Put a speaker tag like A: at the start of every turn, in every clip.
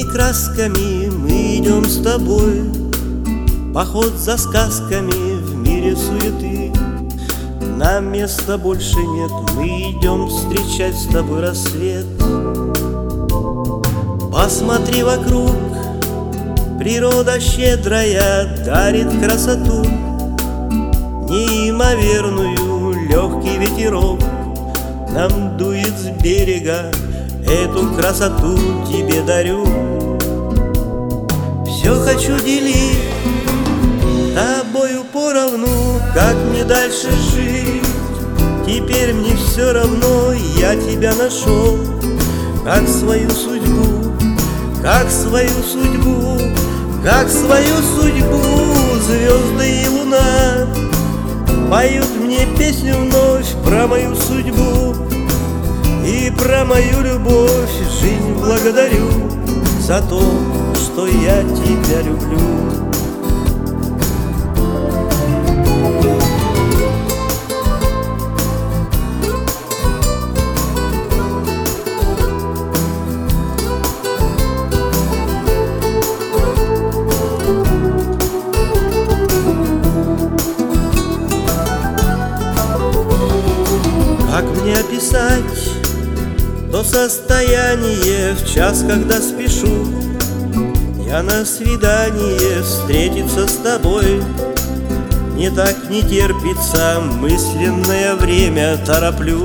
A: красками мы идем с тобой, поход за сказками в мире суеты. Нам места больше нет, мы идем встречать с тобой рассвет. Посмотри вокруг, природа щедрая дарит красоту неимоверную, легкий ветерок нам дует с берега, эту красоту тебе дарю. Все хочу делить тобою поровну, как мне дальше жить? Теперь мне все равно, я тебя нашел, как свою судьбу, как свою судьбу, как свою судьбу. Звезды и луна поют мне песню вновь про мою судьбу и про мою любовь. Жизнь благодарю за то, что я тебя люблю. Как мне описать то состояние в час, когда спешу я на свидание встретиться с тобой? Не так не терпится, мысленное время тороплю.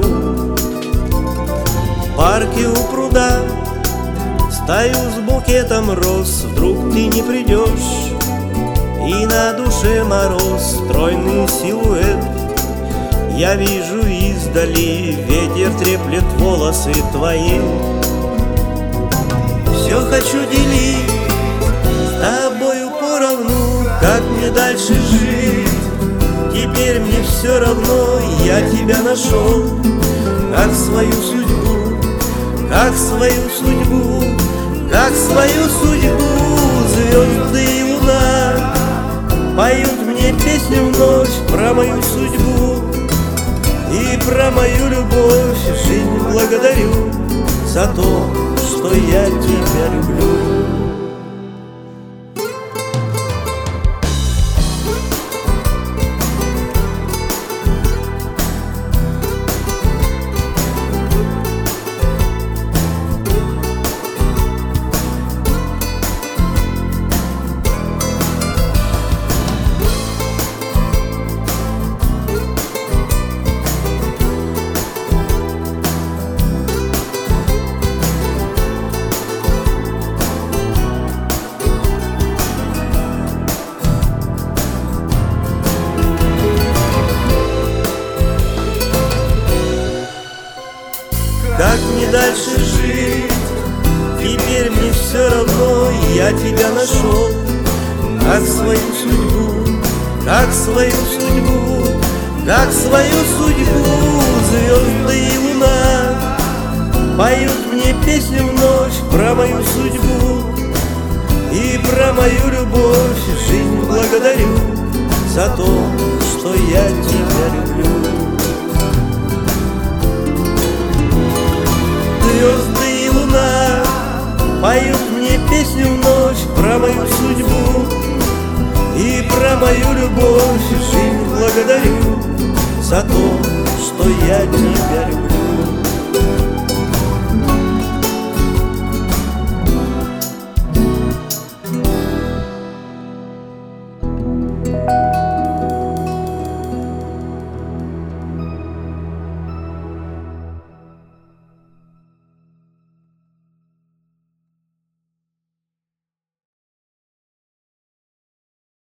A: В парке у пруда стою с букетом роз, вдруг ты не придешь, и на душе мороз, стройный силуэт я вижу издали, ветер треплет волосы твои. Все хочу делить с тобою поровну, как мне дальше жить? Теперь мне все равно, я тебя нашел, как свою судьбу, как свою судьбу, как свою судьбу. Звезды и луна поют мне песню вновь про мою судьбу и про мою любовь. Жизнь благодарю за то, что я тебя люблю. Как мне дальше жить? Теперь мне все равно, я тебя нашел, как свою судьбу, как свою судьбу, как свою судьбу. Звезды и луна поют мне песню вновь про мою судьбу и про мою любовь. Жизнь благодарю за то, что я тебя люблю. Звезды и луна поют мне песню вновь про мою судьбу и про мою любовь. Жизнь благодарю за то, что я тебя люблю.